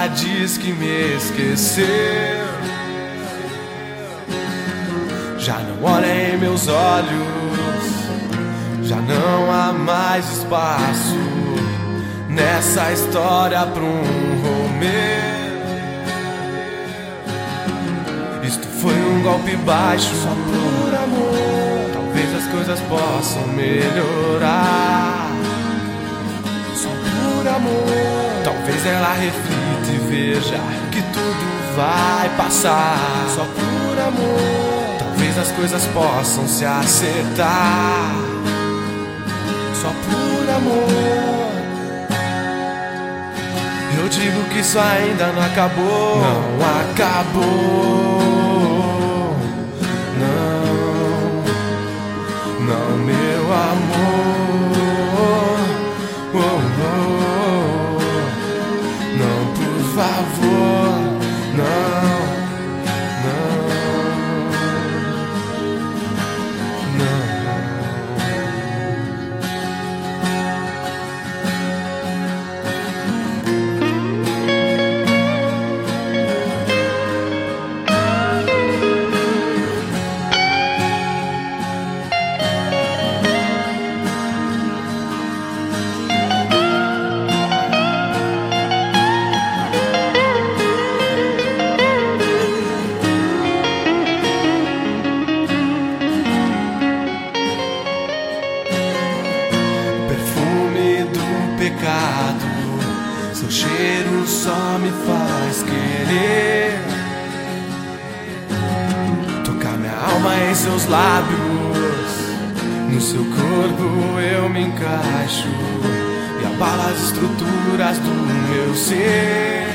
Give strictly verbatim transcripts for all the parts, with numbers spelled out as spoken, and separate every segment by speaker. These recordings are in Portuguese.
Speaker 1: já diz que me esqueceu. Já não olha em meus olhos, já não há mais espaço nessa história pra um Romeu. Isto foi um golpe baixo, só por amor. Talvez as coisas possam melhorar, só por amor. Talvez ela reflita e veja que tudo vai passar, só por amor. Talvez as coisas possam se acertar, só por amor. Eu digo que isso ainda não acabou, não acabou, não, não, meu amor, oh, oh, não, por favor, não. Pecado, seu cheiro só me faz querer tocar minha alma em seus lábios, no seu corpo eu me encaixo e abala as estruturas do meu ser.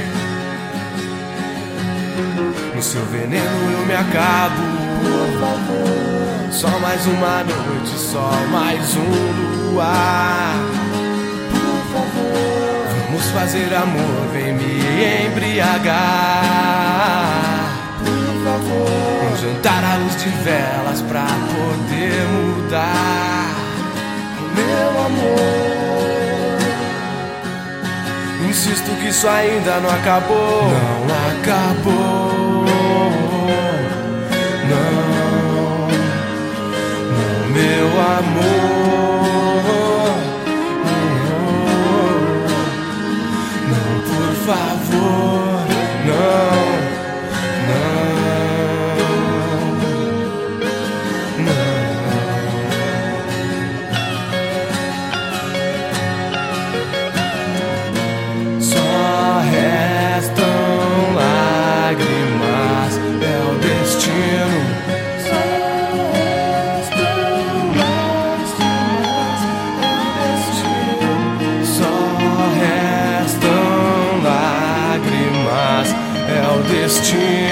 Speaker 1: No seu veneno eu me acabo, por favor. Só mais uma noite, só mais um luar. Vamos fazer amor, vem me embriagar, por favor. Um jantar à luz de velas pra poder mudar, meu amor. Insisto que isso ainda não acabou, não acabou, não, não, meu amor. Por favor, não, não, não. Só restam lágrimas, é o destino. Só restam lágrimas, é o destino. Só restam lágrimas, é o destino.